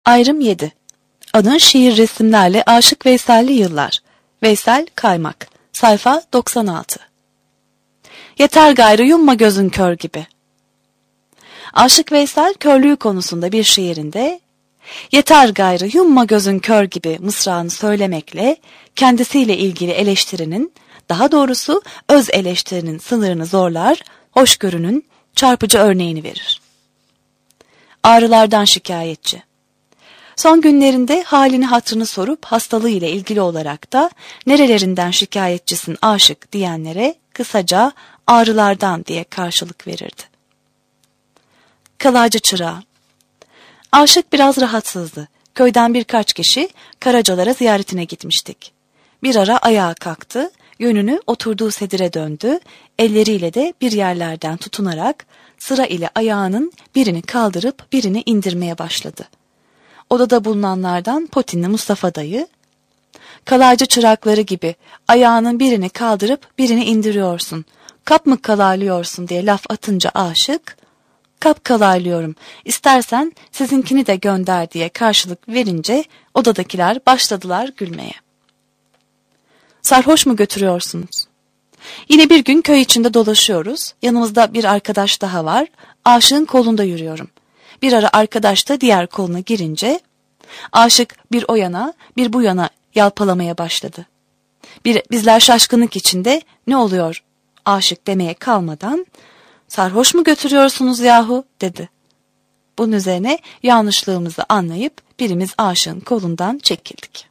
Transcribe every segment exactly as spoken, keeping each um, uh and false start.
Ayrım yedi. Anı şiir resimlerle Aşık Veysel'li yıllar. Veysel Kaymak. Sayfa doksan altı. Yeter gayrı yumma gözün kör gibi. Aşık Veysel körlüğü konusunda bir şiirinde yeter gayrı yumma gözün kör gibi mısrağını söylemekle kendisiyle ilgili eleştirinin, daha doğrusu öz eleştirinin sınırını zorlar, hoşgörünün çarpıcı örneğini verir. Ağrılardan şikayetçi. Son günlerinde halini hatırını sorup hastalığı ile ilgili olarak da nerelerinden şikayetçisin aşık diyenlere kısaca ağrılardan diye karşılık verirdi. Kalaycı çırağı. Aşık biraz rahatsızdı. Köyden birkaç kişi Karacalara ziyaretine gitmiştik. Bir ara ayağa kalktı, yönünü oturduğu sedire döndü, elleriyle de bir yerlerden tutunarak sıra ile ayağının birini kaldırıp birini indirmeye başladı. Odada bulunanlardan Potinli Mustafa dayı, kalaycı çırakları gibi ayağının birini kaldırıp birini indiriyorsun, kap mı kalaylıyorsun diye laf atınca aşık, kap kalaylıyorum, istersen sizinkini de gönder diye karşılık verince odadakiler başladılar gülmeye. Sarhoş mu götürüyorsunuz? Yine bir gün köy içinde dolaşıyoruz, yanımızda bir arkadaş daha var, aşığın kolunda yürüyorum. Bir ara arkadaş da diğer koluna girince aşık bir o yana bir bu yana yalpalamaya başladı. Bir, bizler şaşkınlık içinde ne oluyor aşık demeye kalmadan sarhoş mu götürüyorsunuz yahu dedi. Bunun üzerine yanlışlığımızı anlayıp birimiz aşığın kolundan çekildik.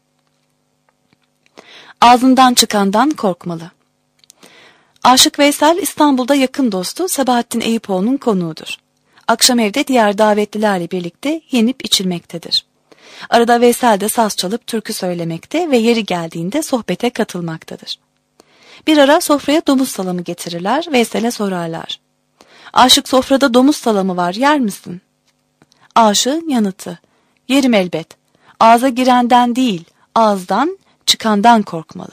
Ağzından çıkandan korkmalı. Aşık Veysel İstanbul'da yakın dostu Sabahattin Eyüpoğlu'nun konuğudur. Akşam evde diğer davetlilerle birlikte yenip içilmektedir. Arada Veysel de saz çalıp türkü söylemekte ve yeri geldiğinde sohbete katılmaktadır. Bir ara sofraya domuz salamı getirirler, Veysel'e sorarlar. Aşık sofrada domuz salamı var, yer misin? Aşığın yanıtı, yerim elbet. Ağza girenden değil, ağızdan çıkandan korkmalı.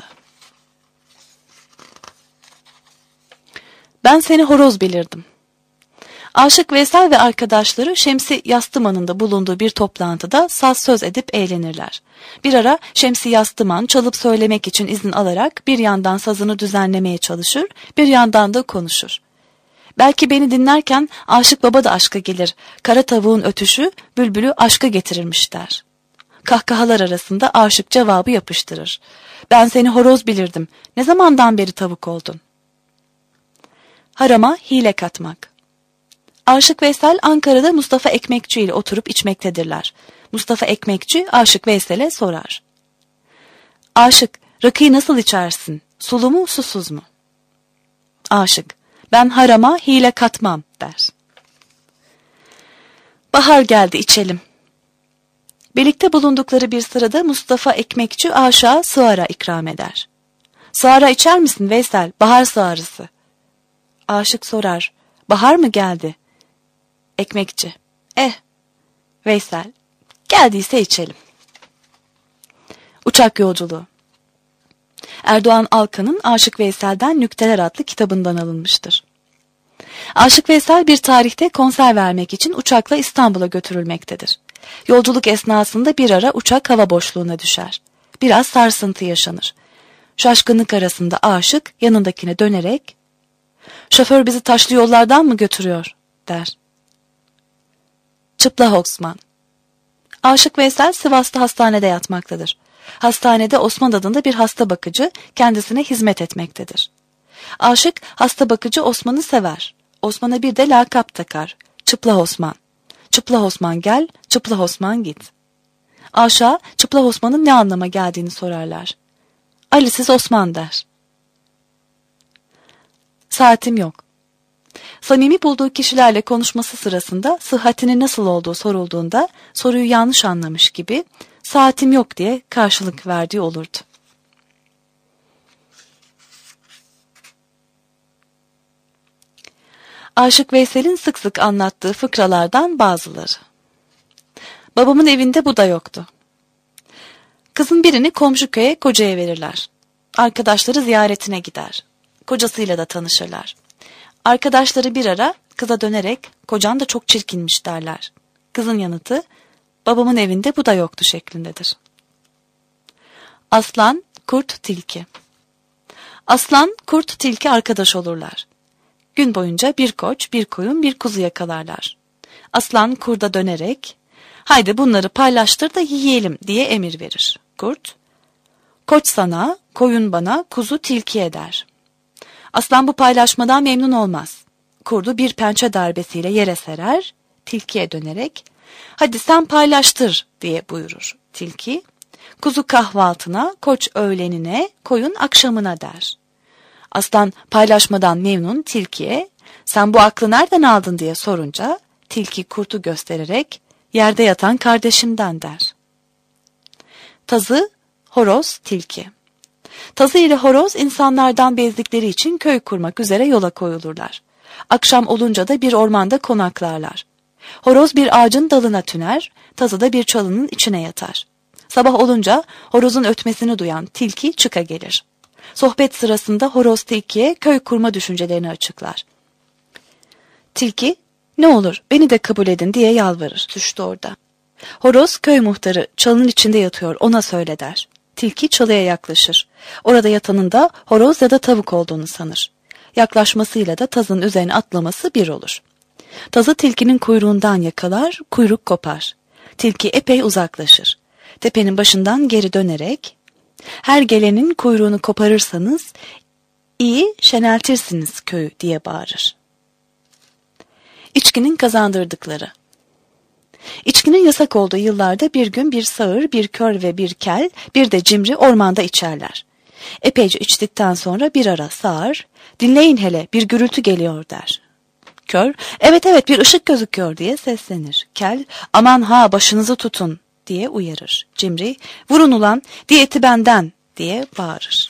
Ben seni horoz bilirdim. Aşık Veysel ve arkadaşları Şemsi Yastıman'ın da bulunduğu bir toplantıda saz söz edip eğlenirler. Bir ara Şemsi Yastıman çalıp söylemek için izin alarak bir yandan sazını düzenlemeye çalışır, bir yandan da konuşur. Belki beni dinlerken Aşık Baba da aşka gelir, kara tavuğun ötüşü bülbülü aşka getirirmiş der. Kahkahalar arasında aşık cevabı yapıştırır. Ben seni horoz bilirdim, ne zamandan beri tavuk oldun? Harama hile katmak. Aşık Veysel Ankara'da Mustafa Ekmekçi ile oturup içmektedirler. Mustafa Ekmekçi Aşık Veysel'e sorar. Aşık, rakıyı nasıl içersin? Sulu mu, susuz mu? Aşık, ben harama hile katmam der. Bahar geldi, içelim. Birlikte bulundukları bir sırada Mustafa Ekmekçi aşağı sığara ikram eder. Sığara içer misin Veysel? Bahar sığarısı. Aşık sorar. Bahar mı geldi? Ekmekçi. Eh. Veysel. Geldiyse içelim. Uçak yolculuğu. Erdoğan Alkan'ın Aşık Veysel'den Nükteler adlı kitabından alınmıştır. Aşık Veysel bir tarihte konser vermek için uçakla İstanbul'a götürülmektedir. Yolculuk esnasında bir ara uçak hava boşluğuna düşer. Biraz sarsıntı yaşanır. Şaşkınlık arasında aşık yanındakine dönerek "Şoför bizi taşlı yollardan mı götürüyor?" der. Çıplak Osman. Aşık Veysel Sivas'ta hastanede yatmaktadır. Hastanede Osman adında bir hasta bakıcı kendisine hizmet etmektedir. Aşık hasta bakıcı Osman'ı sever. Osman'a bir de lakap takar. Çıplak Osman. Çıplak Osman gel, Çıplak Osman git. Aşağı Çıplak Osman'ın ne anlama geldiğini sorarlar. Ali'siz Osman der. Saatim yok. Samimi bulduğu kişilerle konuşması sırasında sıhhatinin nasıl olduğu sorulduğunda soruyu yanlış anlamış gibi saatim yok diye karşılık verdiği olurdu. Aşık Veysel'in sık sık anlattığı fıkralardan bazıları. Babamın evinde bu da yoktu. Kızın birini komşu köye kocaya verirler. Arkadaşları ziyaretine gider. Kocasıyla da tanışırlar. Arkadaşları bir ara kıza dönerek kocan da çok çirkinmiş derler. Kızın yanıtı, babamın evinde bu da yoktu şeklindedir. Aslan, kurt, tilki. Aslan, kurt, tilki arkadaş olurlar. Gün boyunca bir koç, bir koyun, bir kuzu yakalarlar. Aslan kurda dönerek, haydi bunları paylaştır da yiyelim diye emir verir. Kurt, koç sana, koyun bana, kuzu tilkiye der. Aslan bu paylaşmadan memnun olmaz. Kurdu bir pençe darbesiyle yere serer, tilkiye dönerek, hadi sen paylaştır diye buyurur. Tilki, kuzu kahvaltına, koç öğlenine, koyun akşamına der. Aslan paylaşmadan memnun tilkiye, sen bu aklı nereden aldın diye sorunca, tilki kurtu göstererek, yerde yatan kardeşimden der. Tazı, horoz, tilki. Tazı ile horoz insanlardan bezdikleri için köy kurmak üzere yola koyulurlar. Akşam olunca da bir ormanda konaklarlar. Horoz bir ağacın dalına tüner, tazı da bir çalının içine yatar. Sabah olunca horozun ötmesini duyan tilki çıka gelir. Sohbet sırasında horoz tilkiye köy kurma düşüncelerini açıklar. Tilki, ne olur beni de kabul edin diye yalvarır. Düştü orada. Horoz köy muhtarı çalının içinde yatıyor, ona söyle der. Tilki çalıya yaklaşır. Orada yatanın da horoz ya da tavuk olduğunu sanır. Yaklaşmasıyla da tazın üzerine atlaması bir olur. Tazı tilkinin kuyruğundan yakalar, kuyruk kopar. Tilki epey uzaklaşır. Tepenin başından geri dönerek, her gelenin kuyruğunu koparırsanız iyi şeneltirsiniz köyü diye bağırır. İçkinin kazandırdıkları. İçkinin yasak olduğu yıllarda bir gün bir sağır, bir kör ve bir kel, bir de cimri ormanda içerler. Epeyce içtikten sonra bir ara sağır, dinleyin hele bir gürültü geliyor der. Kör, evet evet bir ışık gözüküyor diye seslenir. Kel, aman ha başınızı tutun diye uyarır. Cimri, vurun ulan diyeti benden diye bağırır.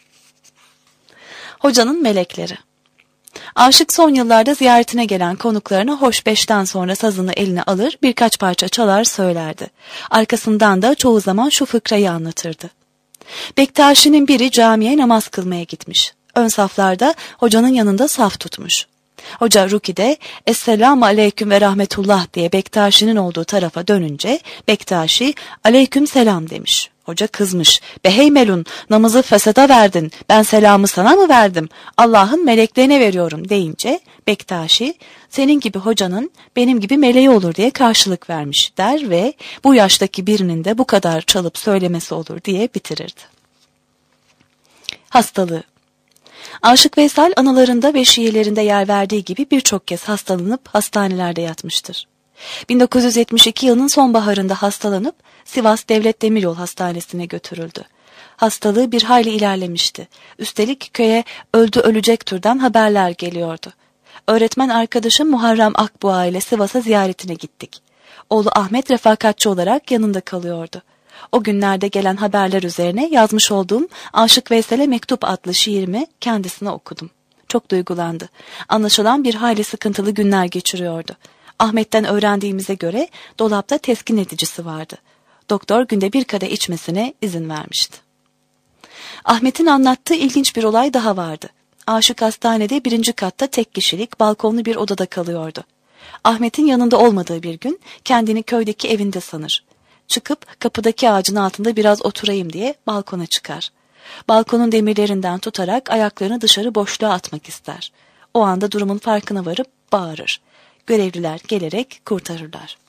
Hocanın melekleri. Aşık son yıllarda ziyaretine gelen konuklarına hoş beşten sonra sazını eline alır, birkaç parça çalar söylerdi. Arkasından da çoğu zaman şu fıkrayı anlatırdı. Bektaşi'nin biri camiye namaz kılmaya gitmiş. Ön saflarda hocanın yanında saf tutmuş. Hoca Ruki'de Esselamu Aleyküm ve Rahmetullah diye Bektaşi'nin olduğu tarafa dönünce Bektaşi Aleyküm selam demiş. Hoca kızmış. Behey melun, namazı fesada verdin, ben selamı sana mı verdim, Allah'ın meleklerine veriyorum deyince Bektaşi senin gibi hocanın benim gibi meleği olur diye karşılık vermiş der ve bu yaştaki birinin de bu kadar çalıp söylemesi olur diye bitirirdi. Hastalığı. Aşık Veysel anılarında ve şiirlerinde yer verdiği gibi birçok kez hastalanıp hastanelerde yatmıştır. bin dokuz yüz yetmiş iki yılının sonbaharında hastalanıp Sivas Devlet Demiryol Hastanesi'ne götürüldü. Hastalığı bir hayli ilerlemişti. Üstelik köye öldü ölecek türden haberler geliyordu. Öğretmen arkadaşım Muharrem Akbuğa ile Sivas'a ziyaretine gittik. Oğlu Ahmet refakatçi olarak yanında kalıyordu. O günlerde gelen haberler üzerine yazmış olduğum Aşık Veysel'e Mektup adlı şiirimi kendisine okudum. Çok duygulandı. Anlaşılan bir hayli sıkıntılı günler geçiriyordu. Ahmet'ten öğrendiğimize göre dolapta teskin edicisi vardı. Doktor günde bir kadeh içmesine izin vermişti. Ahmet'in anlattığı ilginç bir olay daha vardı. Aşık hastanede birinci katta tek kişilik balkonlu bir odada kalıyordu. Ahmet'in yanında olmadığı bir gün kendini köydeki evinde sanır. Çıkıp kapıdaki ağacın altında biraz oturayım diye balkona çıkar. Balkonun demirlerinden tutarak ayaklarını dışarı boşluğa atmak ister. O anda durumun farkına varıp bağırır. Görevliler gelerek kurtarırlar.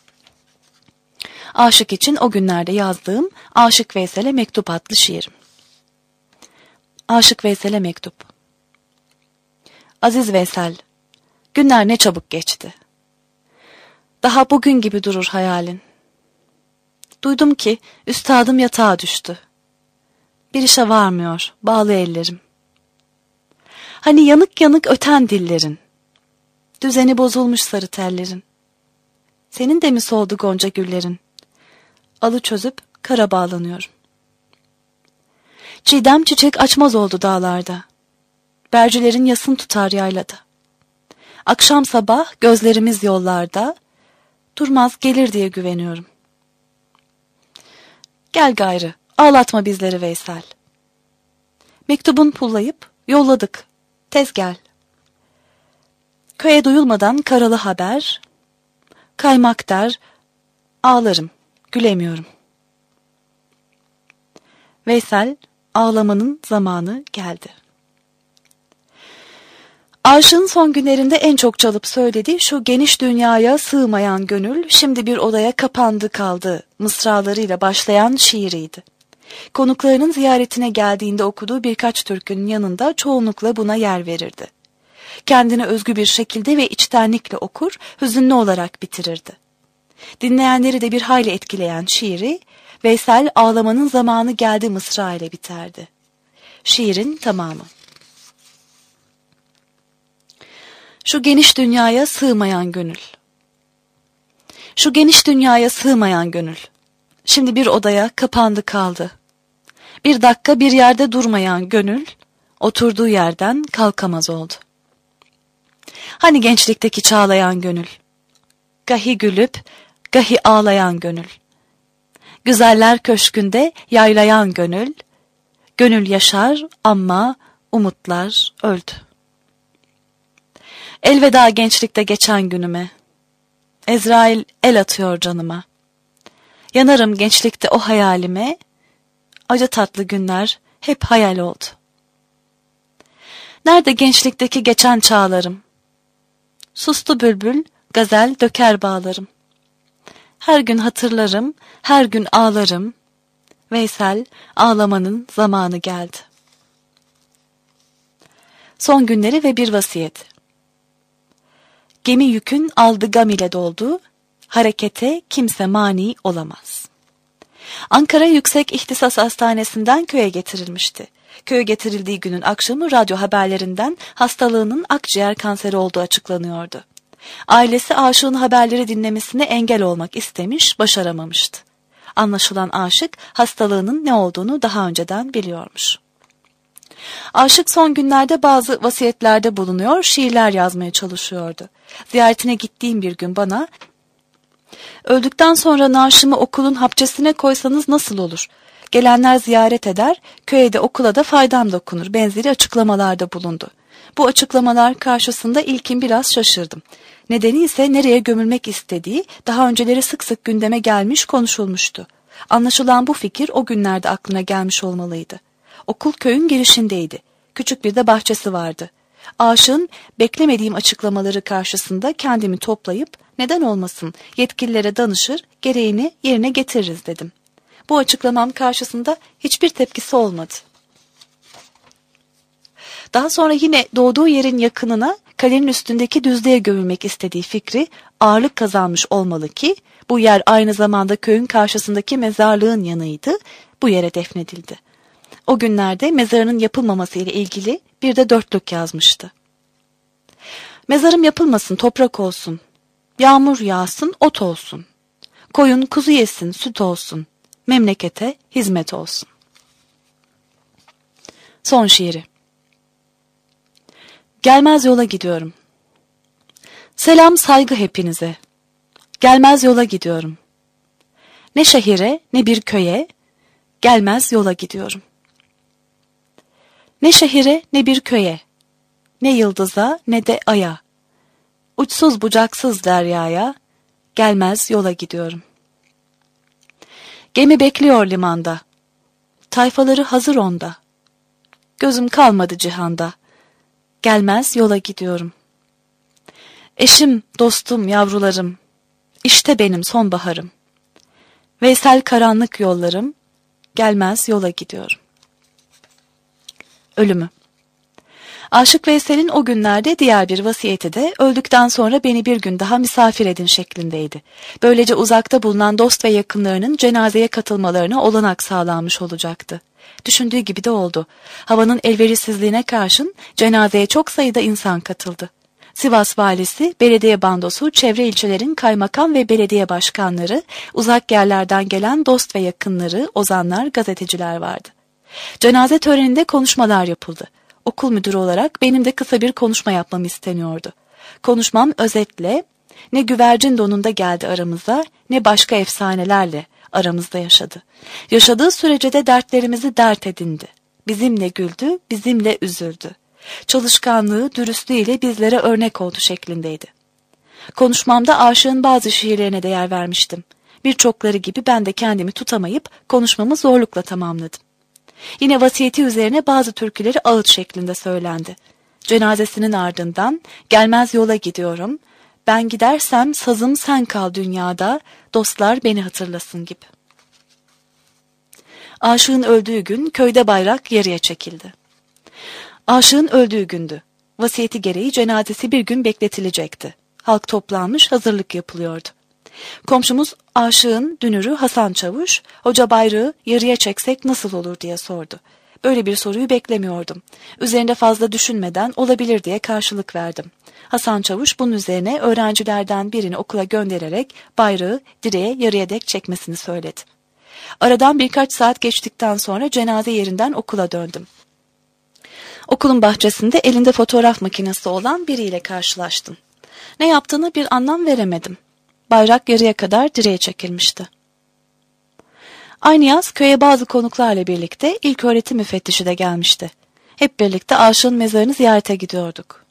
Aşık için o günlerde yazdığım Aşık Veysel'e Mektup adlı şiirim. Aşık Veysel'e Mektup. Aziz Veysel, günler ne çabuk geçti. Daha bugün gibi durur hayalin. Duydum ki üstadım yatağa düştü. Bir işe varmıyor, bağlı ellerim. Hani yanık yanık öten dillerin. Düzeni bozulmuş sarı tellerin. Senin de mi soldu gonca güllerin? Alı çözüp kara bağlanıyorum. Çiğdem çiçek açmaz oldu dağlarda. Bercilerin yasın tutar yaylada. Akşam sabah gözlerimiz yollarda. Durmaz gelir diye güveniyorum. Gel gayrı, ağlatma bizleri Veysel. Mektubun pullayıp yolladık. Tez gel. Köye duyulmadan karalı haber. Kaymak der, ağlarım, gülemiyorum. Veysel, ağlamanın zamanı geldi. Aşığın son günlerinde en çok çalıp söylediği şu geniş dünyaya sığmayan gönül şimdi bir odaya kapandı kaldı mısralarıyla başlayan şiiriydi. Konuklarının ziyaretine geldiğinde okuduğu birkaç türkünün yanında çoğunlukla buna yer verirdi. Kendine özgü bir şekilde ve içtenlikle okur, hüzünlü olarak bitirirdi. Dinleyenleri de bir hayli etkileyen şiiri, Veysel ağlamanın zamanı geldi mısra ile biterdi. Şiirin tamamı. Şu geniş dünyaya sığmayan gönül. Şu geniş dünyaya sığmayan gönül. Şimdi bir odaya kapandı kaldı. Bir dakika bir yerde durmayan gönül, oturduğu yerden kalkamaz oldu. Hani gençlikteki çağlayan gönül, gahi gülüp, gahi ağlayan gönül. Güzeller köşkünde yaylayan gönül, gönül yaşar ama umutlar öldü. Elveda gençlikte geçen günüme, Ezrail el atıyor canıma. Yanarım gençlikte o hayalime, acı tatlı günler hep hayal oldu. Nerede gençlikteki geçen çağlarım? Sustu bülbül, gazel döker bağlarım. Her gün hatırlarım, her gün ağlarım. Veysel, ağlamanın zamanı geldi. Son günleri ve bir vasiyet. Gemi yükün aldı gam ile doldu, harekete kimse mani olamaz. Ankara Yüksek İhtisas Hastanesi'nden köye getirilmişti. Köye getirildiği günün akşamı radyo haberlerinden hastalığının akciğer kanseri olduğu açıklanıyordu. Ailesi aşığın haberleri dinlemesine engel olmak istemiş, başaramamıştı. Anlaşılan aşık hastalığının ne olduğunu daha önceden biliyormuş. Aşık son günlerde bazı vasiyetlerde bulunuyor, şiirler yazmaya çalışıyordu. Ziyaretine gittiğim bir gün bana, "Öldükten sonra naaşımı okulun hapçesine koysanız nasıl olur? Gelenler ziyaret eder, köye de okula da faydam dokunur." benzeri açıklamalarda bulundu. Bu açıklamalar karşısında ilkin biraz şaşırdım. Nedeni ise nereye gömülmek istediği daha önceleri sık sık gündeme gelmiş konuşulmuştu. Anlaşılan bu fikir o günlerde aklına gelmiş olmalıydı. Okul köyün girişindeydi. Küçük bir de bahçesi vardı. Aşığın beklemediğim açıklamaları karşısında kendimi toplayıp neden olmasın yetkililere danışır, gereğini yerine getiririz dedim. Bu açıklamam karşısında hiçbir tepkisi olmadı. Daha sonra yine doğduğu yerin yakınına kalenin üstündeki düzlüğe gömülmek istediği fikri ağırlık kazanmış olmalı ki bu yer aynı zamanda köyün karşısındaki mezarlığın yanıydı, bu yere defnedildi. O günlerde mezarının yapılmaması ile ilgili bir de dörtlük yazmıştı. Mezarım yapılmasın, toprak olsun. Yağmur yağsın, ot olsun. Koyun kuzu yesin, süt olsun. Memlekete hizmet olsun. Son şiiri. Gelmez yola gidiyorum. Selam saygı hepinize. Gelmez yola gidiyorum. Ne şehire ne bir köye, gelmez yola gidiyorum. Ne şehire ne bir köye, ne yıldıza ne de aya, uçsuz bucaksız deryaya, gelmez yola gidiyorum. Gemi bekliyor limanda, tayfaları hazır onda, gözüm kalmadı cihanda, gelmez yola gidiyorum. Eşim, dostum, yavrularım, işte benim sonbaharım. Veysel karanlık yollarım, gelmez yola gidiyorum. Ölümü. Aşık Veysel'in o günlerde diğer bir vasiyeti de öldükten sonra beni bir gün daha misafir edin şeklindeydi. Böylece uzakta bulunan dost ve yakınlarının cenazeye katılmalarına olanak sağlanmış olacaktı. Düşündüğü gibi de oldu. Havanın elverişsizliğine karşın cenazeye çok sayıda insan katıldı. Sivas valisi, belediye bandosu, çevre ilçelerin kaymakam ve belediye başkanları, uzak yerlerden gelen dost ve yakınları, ozanlar, gazeteciler vardı. Cenaze töreninde konuşmalar yapıldı. Okul müdürü olarak benim de kısa bir konuşma yapmam isteniyordu. Konuşmam özetle, ne güvercin donunda geldi aramıza, ne başka efsanelerle aramızda yaşadı. Yaşadığı sürece de dertlerimizi dert edindi. Bizimle güldü, bizimle üzüldü. Çalışkanlığı, dürüstlüğüyle bizlere örnek oldu şeklindeydi. Konuşmamda aşığın bazı şiirlerine de yer vermiştim. Birçokları gibi ben de kendimi tutamayıp konuşmamı zorlukla tamamladım. Yine vasiyeti üzerine bazı türküleri ağıt şeklinde söylendi. Cenazesinin ardından gelmez yola gidiyorum, ben gidersem sazım sen kal dünyada, dostlar beni hatırlasın gibi. Aşığın öldüğü gün köyde bayrak yarıya çekildi. Aşığın öldüğü gündü. Vasiyeti gereği cenazesi bir gün bekletilecekti. Halk toplanmış, hazırlık yapılıyordu. Komşumuz aşığın dünürü Hasan Çavuş, hoca bayrağı yarıya çeksek nasıl olur diye sordu. Böyle bir soruyu beklemiyordum. Üzerinde fazla düşünmeden olabilir diye karşılık verdim. Hasan Çavuş bunun üzerine öğrencilerden birini okula göndererek bayrağı direğe yarıya dek çekmesini söyledi. Aradan birkaç saat geçtikten sonra cenaze yerinden okula döndüm. Okulun bahçesinde elinde fotoğraf makinesi olan biriyle karşılaştım. Ne yaptığını bir anlam veremedim. Bayrak yarıya kadar direğe çekilmişti. Aynı yaz köye bazı konuklarla birlikte ilköğretim müfettişi de gelmişti. Hep birlikte aşığın mezarını ziyarete gidiyorduk.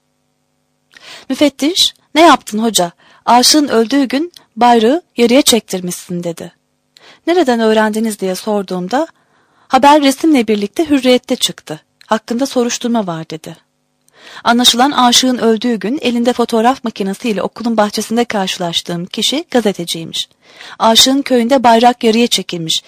Müfettiş, "Ne yaptın hoca? Aşığın öldüğü gün bayrağı yarıya çektirmişsin," dedi. "Nereden öğrendiniz?" diye sorduğumda, "Haber resimle birlikte Hürriyet'te çıktı. Hakkında soruşturma var," dedi. Anlaşılan aşığın öldüğü gün elinde fotoğraf makinesiyle okulun bahçesinde karşılaştığım kişi gazeteciymiş. Aşığın köyünde bayrak yarıya çekilmiş.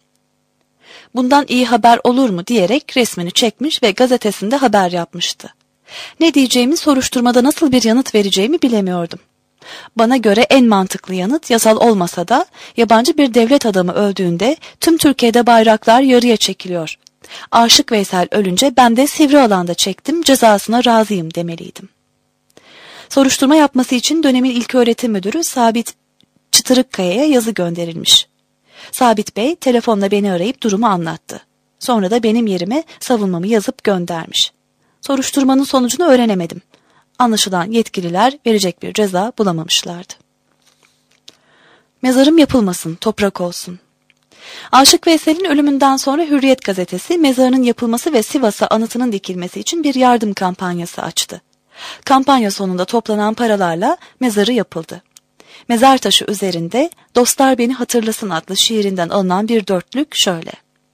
Bundan iyi haber olur mu diyerek resmini çekmiş ve gazetesinde haber yapmıştı. Ne diyeceğimi, soruşturmada nasıl bir yanıt vereceğimi bilemiyordum. Bana göre en mantıklı yanıt, yasal olmasa da yabancı bir devlet adamı öldüğünde tüm Türkiye'de bayraklar yarıya çekiliyor. Aşık Veysel ölünce ben de sivri alanda çektim, cezasına razıyım demeliydim. Soruşturma yapması için dönemin ilköğretim müdürü Sabit Çıtırıkkaya'ya yazı gönderilmiş. Sabit Bey telefonla beni arayıp durumu anlattı. Sonra da benim yerime savunmamı yazıp göndermiş. Soruşturmanın sonucunu öğrenemedim. Anlaşılan yetkililer verecek bir ceza bulamamışlardı. Mezarım yapılmasın, toprak olsun. Aşık Veysel'in ölümünden sonra Hürriyet gazetesi mezarının yapılması ve Sivas'a anıtının dikilmesi için bir yardım kampanyası açtı. Kampanya sonunda toplanan paralarla mezarı yapıldı. Mezar taşı üzerinde "Dostlar Beni Hatırlasın" adlı şiirinden alınan bir dörtlük şöyle.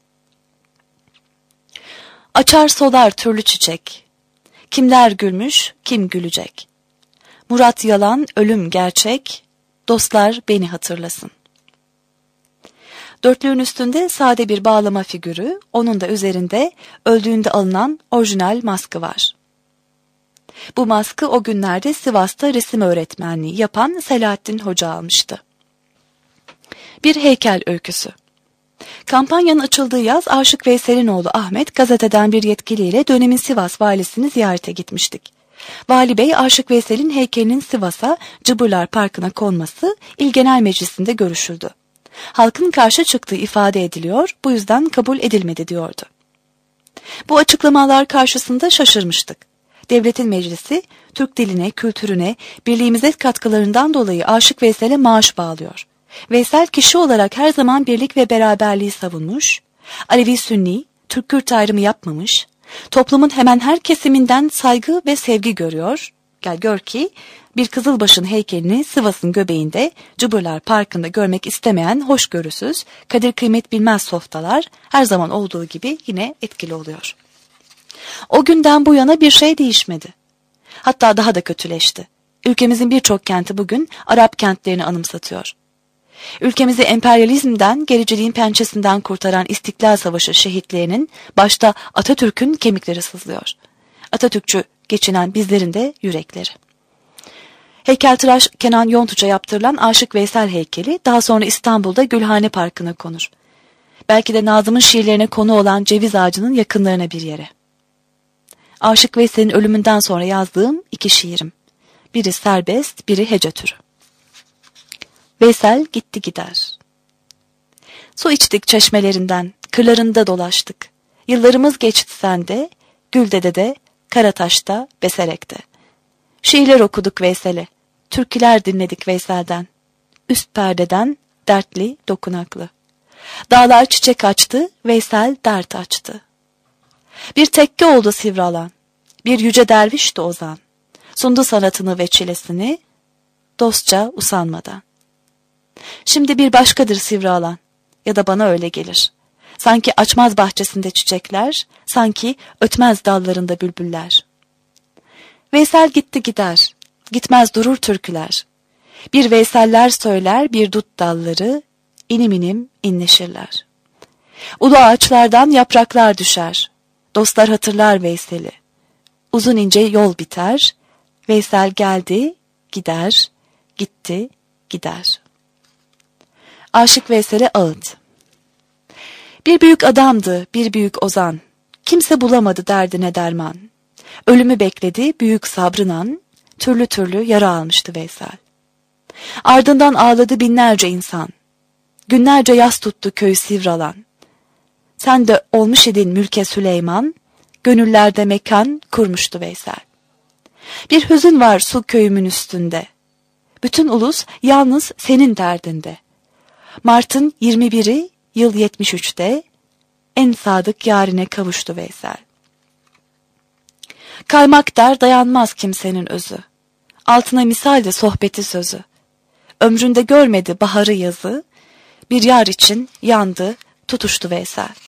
Açar solar türlü çiçek, kimler gülmüş, kim gülecek. Murat yalan, ölüm gerçek, dostlar beni hatırlasın. Dörtlüğün üstünde sade bir bağlama figürü, onun da üzerinde öldüğünde alınan orijinal maskı var. Bu maskı o günlerde Sivas'ta resim öğretmenliği yapan Selahattin Hoca almıştı. Bir heykel öyküsü. Kampanyanın açıldığı yaz Aşık Veysel'in oğlu Ahmet gazeteden bir yetkiliyle dönemin Sivas valisini ziyarete gitmiştik. Vali Bey Aşık Veysel'in heykelinin Sivas'a Cıbırlar Parkı'na konması İl Genel Meclisi'nde görüşüldü. Halkın karşı çıktığı ifade ediliyor, bu yüzden kabul edilmedi diyordu. Bu açıklamalar karşısında şaşırmıştık. Devletin meclisi Türk diline, kültürüne, birliğimize katkılarından dolayı Aşık Veysel'e maaş bağlıyor. Veysel kişi olarak her zaman birlik ve beraberliği savunmuş, Alevi-Sünni, Türk-Kürt ayrımı yapmamış, toplumun hemen her kesiminden saygı ve sevgi görüyor. Gel gör ki bir Kızılbaş'ın heykelini Sivas'ın göbeğinde Cıbırlar Parkı'nda görmek istemeyen hoşgörüsüz, kadir kıymet bilmez softalar her zaman olduğu gibi yine etkili oluyor. O günden bu yana bir şey değişmedi. Hatta daha da kötüleşti. Ülkemizin birçok kenti bugün Arap kentlerini anımsatıyor. Ülkemizi emperyalizmden, gericiliğin pençesinden kurtaran İstiklal Savaşı şehitlerinin başta Atatürk'ün kemikleri sızlıyor. Atatürkçü geçinen bizlerin de yürekleri. Heykeltıraş Kenan Yontuç'a yaptırılan Aşık Veysel heykeli daha sonra İstanbul'da Gülhane Parkı'na konur. Belki de Nazım'ın şiirlerine konu olan ceviz ağacının yakınlarına bir yere. Aşık Veysel'in ölümünden sonra yazdığım iki şiirim. Biri serbest, biri hece türü. Veysel gitti gider. Su içtik çeşmelerinden, kırlarında dolaştık. Yıllarımız geçti sende, Güldede'de, Karataş'ta, Beserek'te. Şiirler okuduk Veysel'e, türküler dinledik Veysel'den. Üst perdeden, dertli, dokunaklı. Dağlar çiçek açtı, Veysel dert açtı. Bir tekke oldu sivri alan, bir yüce derviş de ozan. Sundu sanatını ve çilesini, dostça usanmadan. Şimdi bir başkadır sivri alan, ya da bana öyle gelir. Sanki açmaz bahçesinde çiçekler, sanki ötmez dallarında bülbüller. Veysel gitti gider, gitmez durur türküler. Bir Veyseller söyler bir dut dalları, inim inim inleşirler. Ulu ağaçlardan yapraklar düşer, dostlar hatırlar Veysel'i. Uzun ince yol biter, Veysel geldi, gider, gitti, gider. Aşık Veysel'e ağıt. Bir büyük adamdı, bir büyük ozan. Kimse bulamadı derdine derman. Ölümü bekledi büyük sabrınan, türlü türlü yara almıştı Veysel. Ardından ağladı binlerce insan. Günlerce yas tuttu köyü Sivralan. Sen de olmuş idin mülke Süleyman, gönüllerde mekan kurmuştu Veysel. Bir hüzün var su köyümün üstünde. Bütün ulus yalnız senin derdinde. Mart'ın yirmi biri yıl yetmiş üçte en sadık yarine kavuştu Veysel. Kaymak der dayanmaz kimsenin özü. Altına misalde sohbeti sözü. Ömründe görmedi baharı yazı. Bir yar için yandı, tutuştu Veysel.